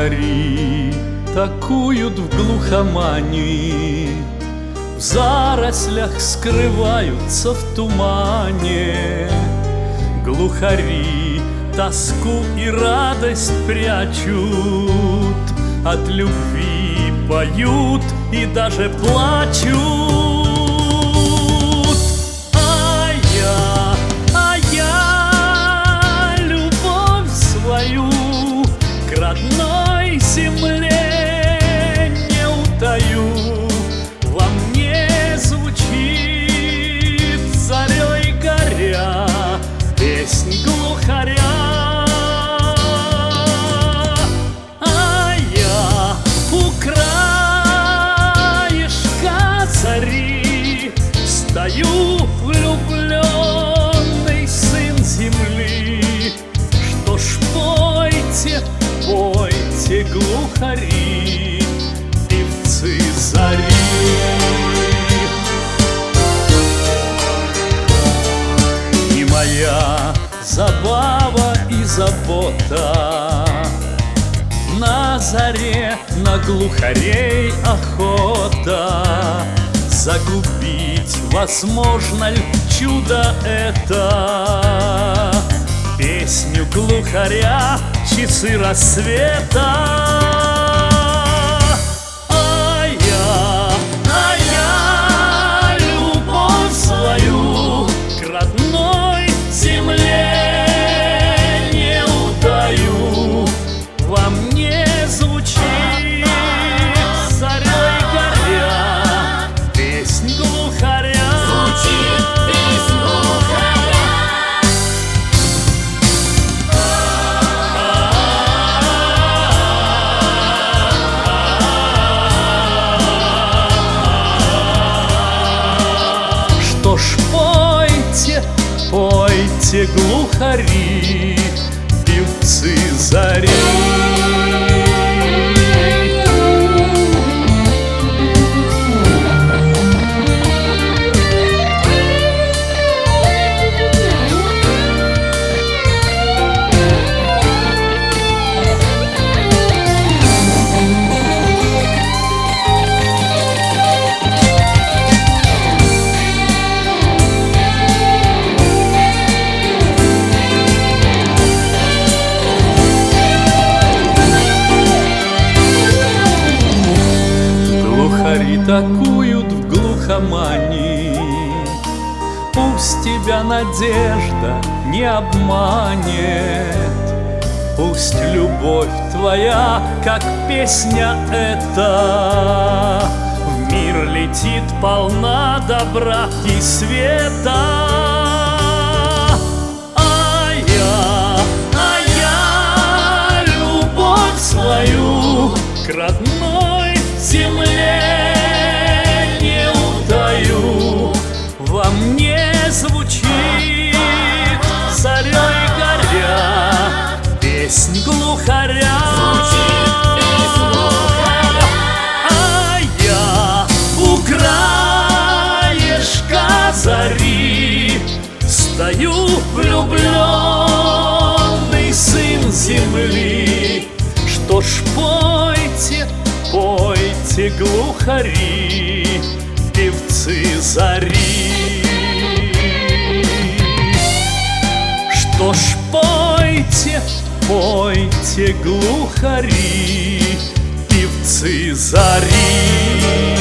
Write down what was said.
Глухари такуют в глухомании, в зарослях скрываются в тумане. Глухари тоску и радость прячут, от любви поют и даже плачут. А я любовь свою к родной земле не утаю. Во мне звучит зарей горя песнь глухаря. А я у краешка зари стою, влюбленный сын земли. Что ж, пойте, пойте, глухари, певцы зари. И моя забава и забота на заре, на глухарей охота. Загубить возможно ли чудо это? Песню глухаря часы рассвета. А я любовь свою к родной земле не утаю. Во мне звучит зарей горя песнь глухаря. Звучит песнь глухаря. Что ж, пойте, пойте, глухари, певцы зари. Глухари такуют в глухомании, пусть тебя надежда не обманет. Пусть любовь твоя, как песня эта, в мир летит полна добра и света. А я любовь свою к родной земле не утаю. Во мне звучит зарей горя песнь глухаря. Звучит песнь глухаря. А я у краешка зари стою, влюбленный сын земли. Что ж, пойте, пойте, глухари, певцы зари. Что ж, пойте, пойте, глухари, певцы зари.